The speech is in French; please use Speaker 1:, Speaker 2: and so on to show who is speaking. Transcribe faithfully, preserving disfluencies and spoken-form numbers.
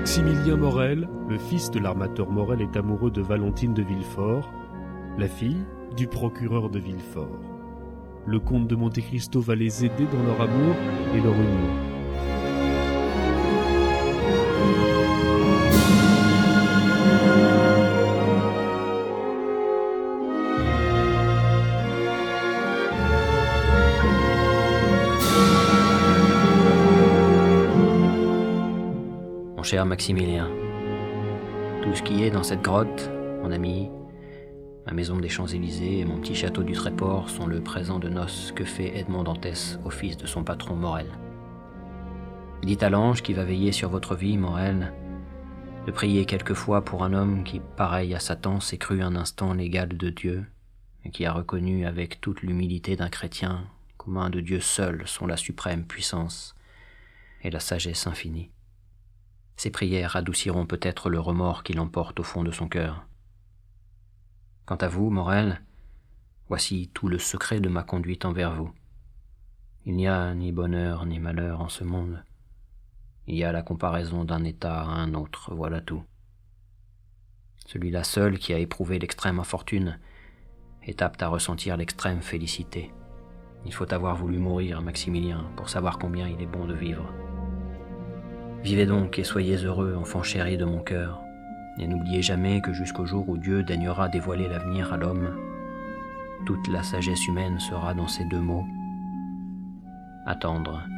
Speaker 1: Maximilien Morel, le fils de l'armateur Morel, est amoureux de Valentine de Villefort, la fille du procureur de Villefort. Le comte de Monte Cristo va les aider dans leur amour et leur union.
Speaker 2: Mon cher Maximilien, tout ce qui est dans cette grotte, mon ami, ma maison des Champs-Élysées et mon petit château du Tréport sont le présent de noces que fait Edmond Dantès au fils de son patron Morel. Dites à l'ange qui va veiller sur votre vie, Morel, de prier quelquefois pour un homme qui, pareil à Satan, s'est cru un instant l'égal de Dieu et qui a reconnu avec toute l'humilité d'un chrétien qu'aux mains de Dieu seul sont la suprême puissance et la sagesse infinie. Ces prières adouciront peut-être le remords qu'il emporte au fond de son cœur. Quant à vous, Morel, voici tout le secret de ma conduite envers vous. Il n'y a ni bonheur ni malheur en ce monde. Il y a la comparaison d'un état à un autre, voilà tout. Celui-là seul qui a éprouvé l'extrême infortune est apte à ressentir l'extrême félicité. Il faut avoir voulu mourir, Maximilien, pour savoir combien il est bon de vivre. Vivez donc et soyez heureux, enfant chéri de mon cœur, et n'oubliez jamais que jusqu'au jour où Dieu daignera dévoiler l'avenir à l'homme, toute la sagesse humaine sera dans ces deux mots : attendre